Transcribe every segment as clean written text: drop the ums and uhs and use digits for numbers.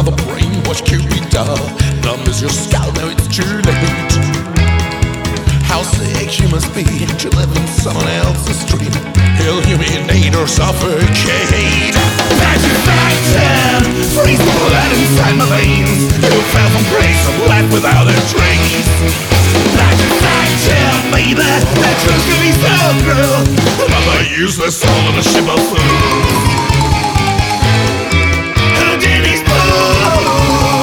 another brainwashed Cupid. Dumb as your skull, now it's too late. How sick you must be to live in someone else's dream. He'll humiliate or suffocate. Satisfaction, freeze the blood inside my veins. You fell from grace and left without a trace. Satisfaction, baby, that truth can be so cruel. Another useless soul on a ship of fools. Houdini's fool.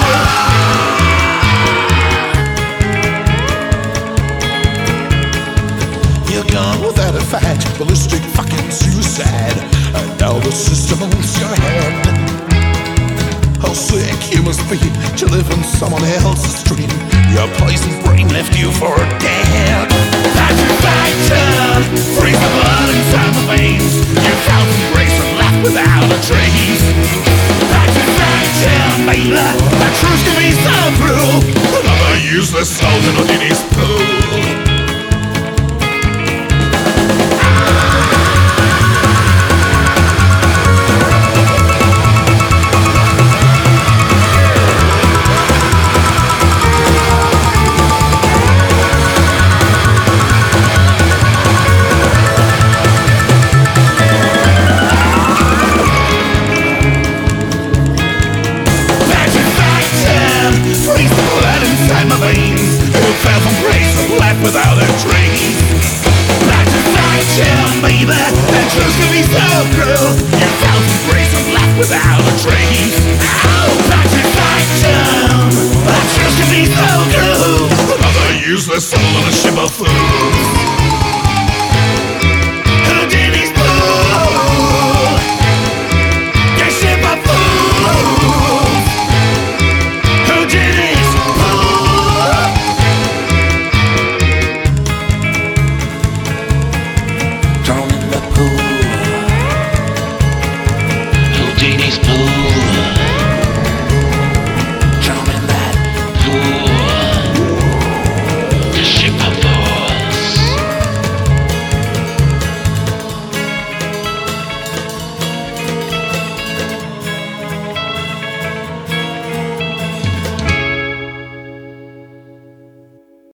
You're gone without a fight, ballistic fucking suicide. And now the system owns your head. How sick you must be to live in someone else's dream. Your poisoned brain left you for dead. Satisfaction, freeze the blood inside my veins. You found some grace and left without a trace. Satisfaction, baby, that truth can be so cruel. Another useless soul in Houdini's pool. Without a trace. Satisfaction, baby, that truth can be so cruel. You found some grace and left without